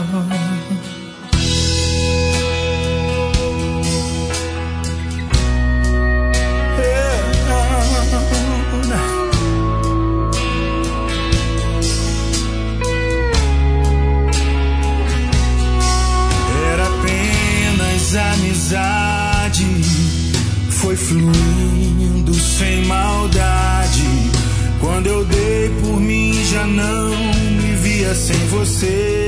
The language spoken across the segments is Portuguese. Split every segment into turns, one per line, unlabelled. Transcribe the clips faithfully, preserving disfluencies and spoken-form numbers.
Era apenas amizade, foi fluindo sem maldade. Quando eu dei por mim já não me via sem você.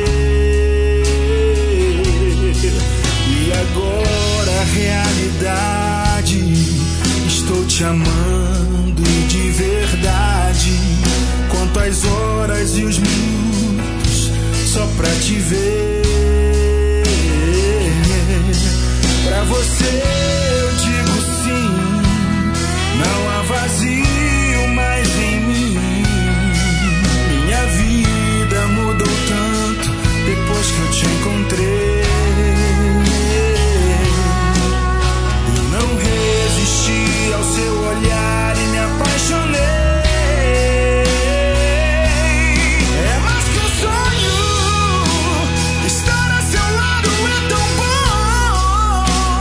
E agora a realidade, estou te amando de verdade. Conto as horas e os minutos só pra te ver. Pra você eu digo sim, não há vazio mais em mim. Minha vida mudou tanto depois que eu te encontrei. Eu não resisti ao seu olhar e me apaixonei. É mais que um sonho, estar a seu lado é tão bom.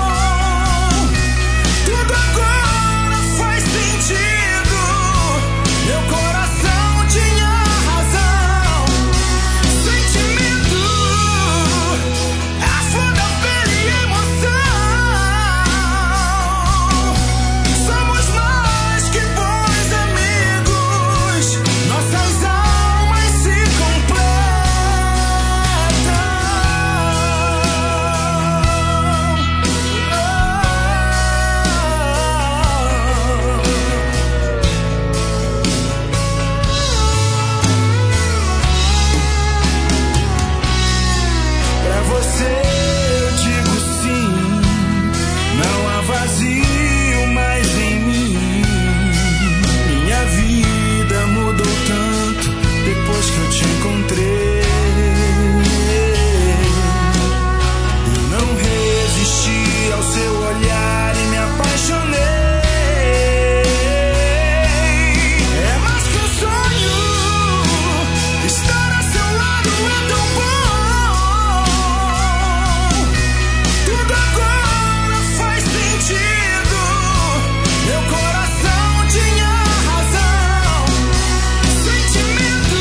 Tudo agora faz sentido. Meu coração tinha razão. Sentimento, a flor da pele e emoção. Somos mais que bons amigos. Nossas almas se completam. Pra você eu digo sim, não há vazio mais em mim. Minha vida mudou tanto depois que eu te encontrei. Eu não resisti ao seu olhar e me apaixonei. É mais que um sonho, estar a seu lado é tão bom. Tudo agora faz sentido. Meu coração tinha razão. Sentimento,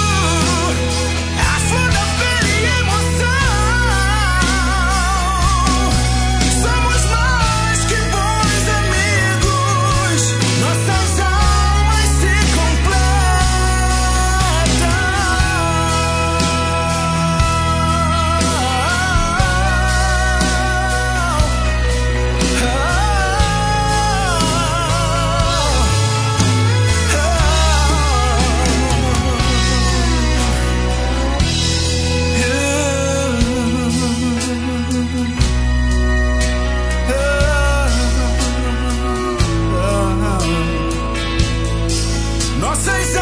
a flor da pele e emoção. Somos mais que bons amigos. Nossas almas se completam. Nossas